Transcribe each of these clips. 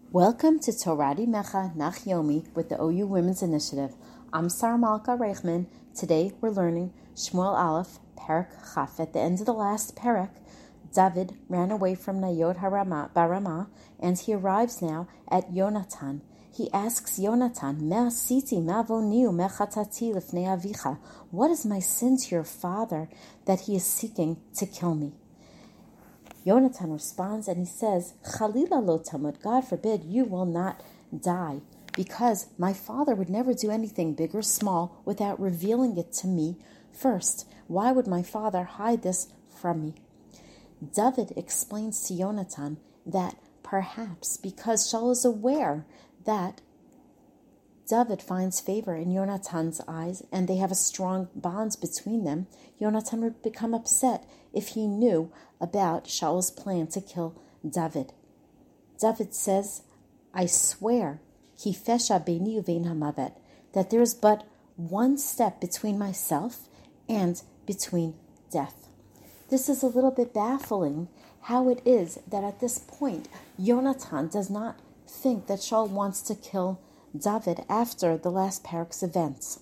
Welcome to Torah Mecha Nach Yomi with the OU Women's Initiative. I'm Sarah Malka Reichman. Today we're learning Shmuel Aleph, Perek Chaf. At the end of the last Perek, David ran away from Nayot Barama, and he arrives now at Yonatan. He asks Yonatan, Me'asiti ma'avoniu me'chatati lifnei avicha. What is my sin to your father that he is seeking to kill me? Yonatan responds and he says, Chalila lo tamud, God forbid you will not die, because my father would never do anything big or small without revealing it to me first. Why would my father hide this from me? David explains to Yonatan that perhaps because Shaul is aware that David finds favor in Yonatan's eyes and they have a strong bond between them, Yonatan would become upset if he knew about Shaul's plan to kill David. David says, I swear, Kifesha beini uvein hamavet, that there is but one step between myself and between death. This is a little bit baffling how it is that at this point, Yonatan does not think that Shaul wants to kill David after the last Perek's events.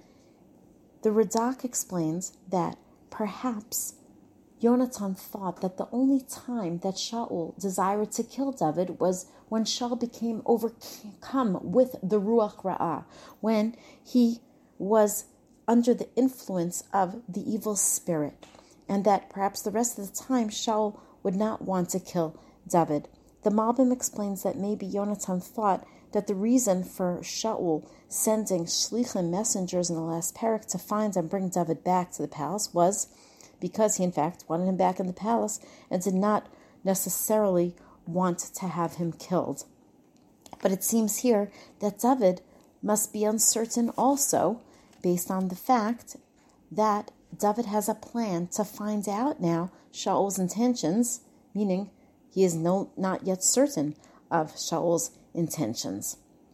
The Radak explains that perhaps Yonatan thought that the only time that Shaul desired to kill David was when Shaul became overcome with the Ruach Ra'ah, when he was under the influence of the evil spirit, and that perhaps the rest of the time Shaul would not want to kill David. The Malbim explains that maybe Yonatan thought that the reason for Shaul sending shlichim messengers in the last Perek to find and bring David back to the palace was because he in fact wanted him back in the palace and did not necessarily want to have him killed. But it seems here that David must be uncertain also based on the fact that David has a plan to find out now Shaul's intentions, meaning he is not yet certain of Shaul's intentions.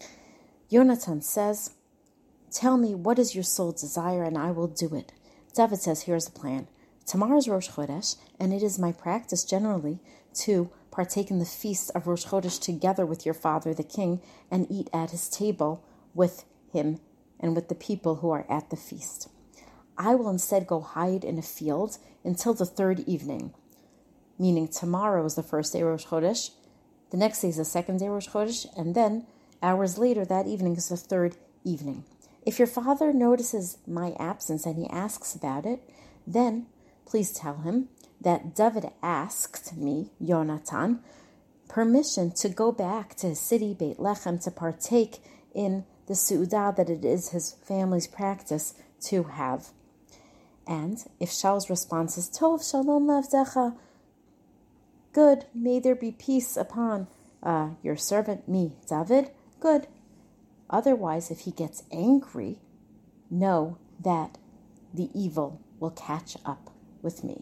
Yonatan says, tell me what is your soul's desire and I will do it. David says, here's the plan. Tomorrow is Rosh Chodesh, and it is my practice generally to partake in the feast of Rosh Chodesh together with your father, the king, and eat at his table with him and with the people who are at the feast. I will instead go hide in a field until the third evening, meaning tomorrow is the first day Rosh Chodesh, the next day is the second day Rosh Chodesh, and then hours later that evening is the third evening. If your father notices my absence and he asks about it, then please tell him that David asked me, Yonatan, permission to go back to his city, Beit Lechem, to partake in the Su'udah that it is his family's practice to have. And if Shaul's response is, Tov, Shalom Lavdecha, good, may there be peace upon your servant, me, David, good. Otherwise, if he gets angry, know that the evil will catch up with me.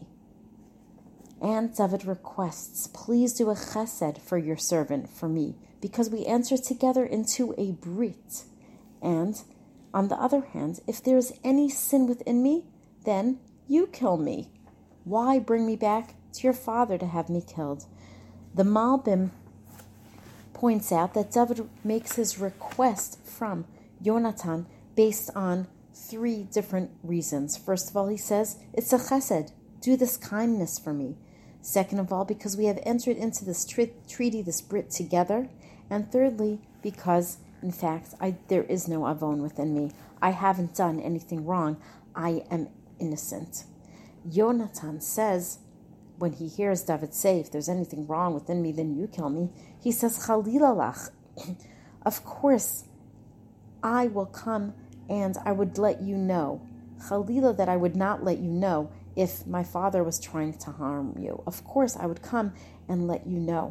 And David requests, please do a chesed for your servant, for me, because we enter together into a brit. And on the other hand, if there is any sin within me, then you kill me. Why bring me back to your father to have me killed? The Malbim points out that David makes his request from Yonatan based on three different reasons. First of all, he says, it's a chesed, do this kindness for me. Second of all, because we have entered into this treaty, this brit together. And thirdly, because, in fact, there is no avon within me. I haven't done anything wrong. I am innocent. Yonatan says, when he hears David say, if there's anything wrong within me, then you kill me, he says, Chalila lach. Of course, I will come and I would let you know. Chalila, that I would not let you know if my father was trying to harm you. Of course, I would come and let you know.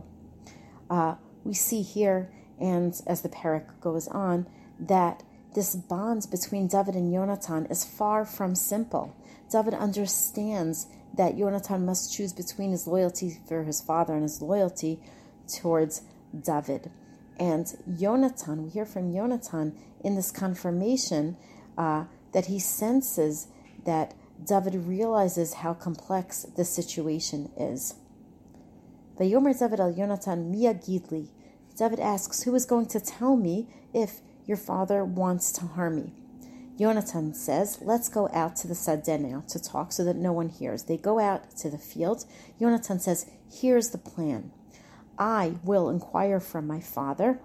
We see here, and as the Perek goes on, that this bond between David and Yonatan is far from simple. David understands that Yonatan must choose between his loyalty for his father and his loyalty towards David. And Yonatan, we hear from Yonatan in this confirmation that he senses that David realizes how complex the situation is. Vayomer David al Yonatan, mi yagid li. David asks, who is going to tell me if your father wants to harm me? Yonatan says, let's go out to the Sadeh now to talk so that no one hears. They go out to the field. Yonatan says, here's the plan. I will inquire from my father,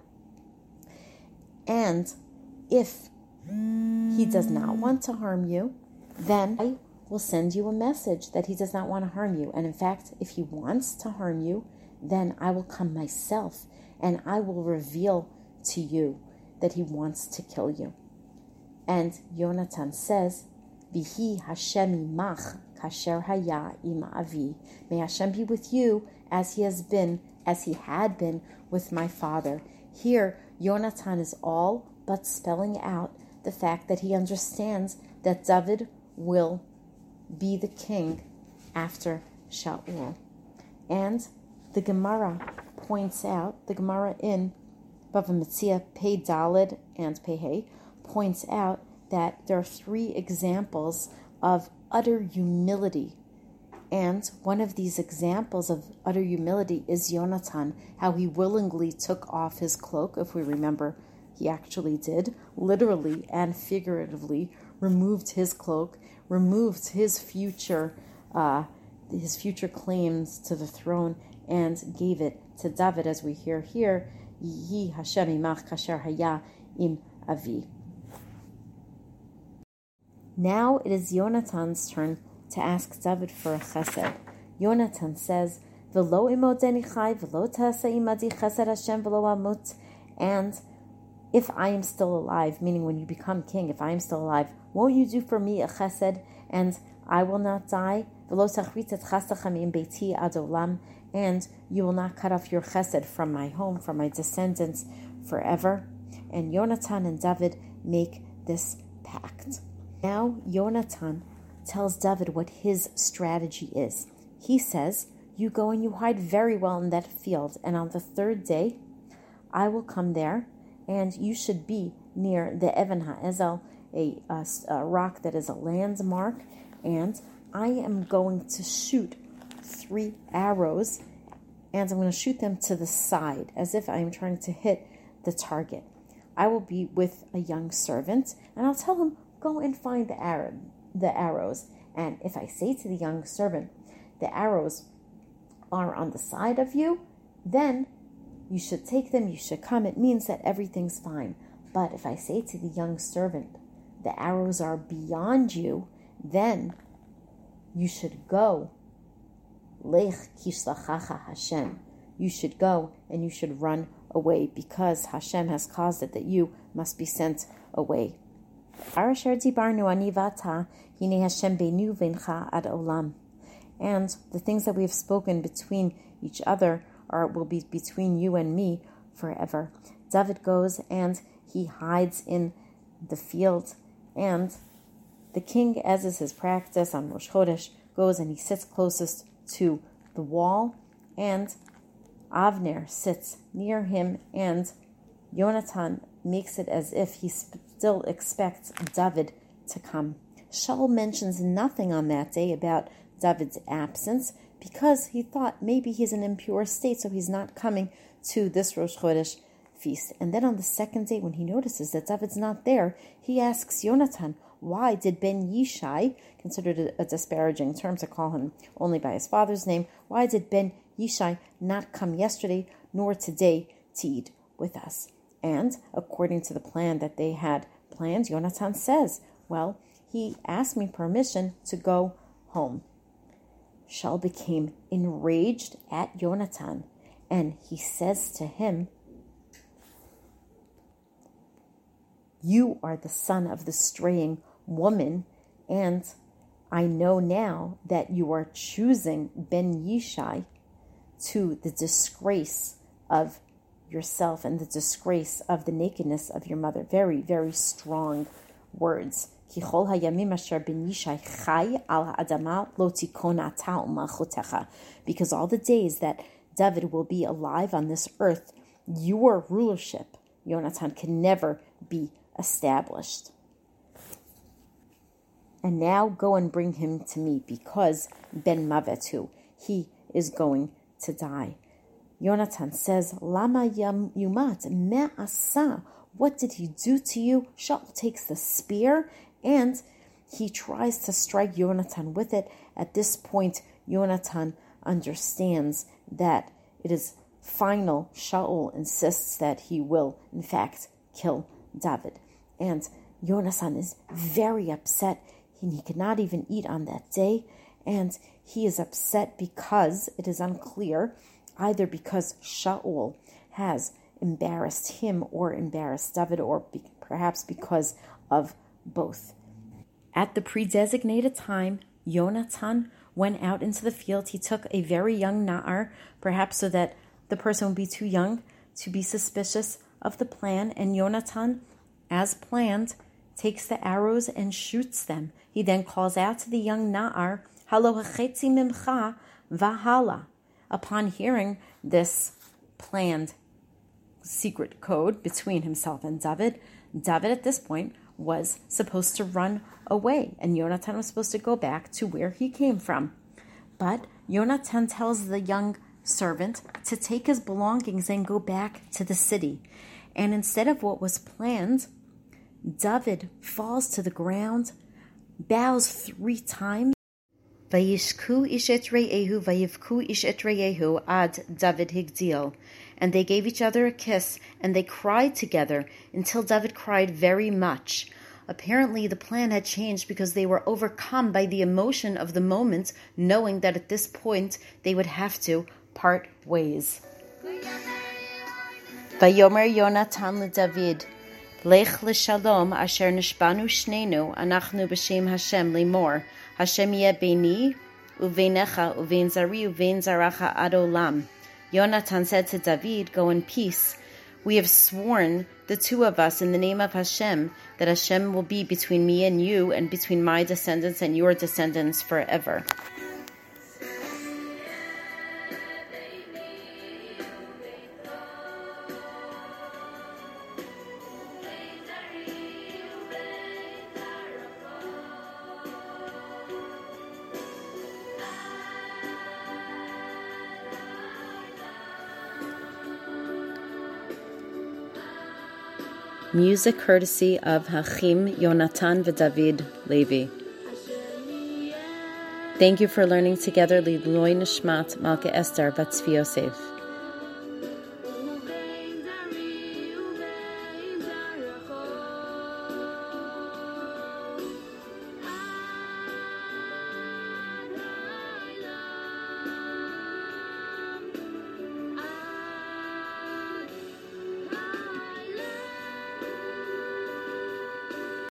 and if he does not want to harm you, then I will send you a message that he does not want to harm you. And in fact, if he wants to harm you, then I will come myself and I will reveal to you that he wants to kill you. And Yonatan says, Vihi Hashem imach kasher haya im avi. May Hashem be with you as he had been with my father. Here, Yonatan is all but spelling out the fact that he understands that David will be the king after Shaul. And the Gemara points out, the Gemara in Bava Metzia, Pei Daled and Pei Hey, points out that there are 3 examples of utter humility. And one of these examples of utter humility is Yonatan, how he willingly took off his cloak. If we remember, he actually did, literally and figuratively, removed his cloak, removed his future claims to the throne, and gave it to David, as we hear here, Yihi Hashem imach kasher haya im avi. Now it is Yonatan's turn to ask David for a chesed. Yonatan says, V'lo imodeni chai, v'lo tasa imadi chesed Hashem v'lo amut. And if I am still alive, meaning when you become king, if I am still alive, won't you do for me a chesed, and I will not die? V'lo tachrit et chasdachem im beiti ad olam. And you will not cut off your chesed from my home, from my descendants forever. And Yonatan and David make this pact. Now Yonatan tells David what his strategy is. He says, you go and you hide very well in that field, and on the 3rd day, I will come there, and you should be near the Even HaEzel, a rock that is a landmark, and I am going to shoot 3 arrows, and I'm going to shoot them to the side, as if I am trying to hit the target. I will be with a young servant, and I'll tell him, go and find the arrows. And if I say to the young servant, the arrows are on the side of you, then you should take them, you should come. It means that everything's fine. But if I say to the young servant, the arrows are beyond you, then you should go. Lech kishlachacha Hashem. You should go and you should run away, because Hashem has caused it that you must be sent away. And the things that we have spoken between each other will be between you and me forever. David goes and he hides in the field, and the king, as is his practice on Rosh Chodesh, goes and he sits closest to the wall, and Avner sits near him, and Yonatan makes it as if he still expects David to come. Shaul mentions nothing on that day about David's absence, because he thought maybe he's in an impure state, so he's not coming to this Rosh Chodesh feast. And then on the 2nd day, when he notices that David's not there, he asks Yonatan, why did Ben Yishai, considered a disparaging term to call him only by his father's name, why did Ben Yishai not come yesterday nor today to eat with us? And according to the plan that they had planned, Yonatan says, well, he asked me permission to go home. Shaul became enraged at Yonatan, and he says to him, you are the son of the straying woman, and I know now that you are choosing Ben Yishai to the disgrace of yourself and the disgrace of the nakedness of your mother. Very, very strong words. Because all the days that David will be alive on this earth, your rulership, Yonatan, can never be established. And now go and bring him to me, because Ben Mavetu, he is going to die. Yonatan says, Lama yumat me asa. What did he do to you? Shaul takes the spear and he tries to strike Yonatan with it. At this point, Yonatan understands that it is final. Shaul insists that he will, in fact, kill David. And Yonatan is very upset. He cannot even eat on that day. And he is upset because it is unclear, either because Shaul has embarrassed him or embarrassed David, or perhaps because of both. At the pre-designated time, Yonatan went out into the field. He took a very young Na'ar, perhaps so that the person would be too young to be suspicious of the plan. And Yonatan, as planned, takes the arrows and shoots them. He then calls out to the young Na'ar, Halo hachetzi mimcha vahala. Upon hearing this planned secret code between himself and David at this point was supposed to run away, and Yonatan was supposed to go back to where he came from. But Yonatan tells the young servant to take his belongings and go back to the city. And instead of what was planned, David falls to the ground, bows 3 times. Vayishku ish et re'ehu, vayivku ish et re'ehu ad David higdil. And they gave each other a kiss, and they cried together until David cried very much. Apparently the plan had changed because they were overcome by the emotion of the moment, knowing that at this point they would have to part ways. Vayomer Yonatan leDavid, Lech l'shalom asher nishbanu shnenu, anachnu b'shem Hashem limor, Hashem yeh beini uveinecha uvein zari uvein zaracha ad olam. Yonatan said to David, go in peace. We have sworn, the 2 of us, in the name of Hashem, that Hashem will be between me and you, and between my descendants and your descendants forever. Music courtesy of Hachim Yonatan v'David Levi. Thank you for learning together Lidloi Nishmat Malka Esther Bat Tzvi Yosef.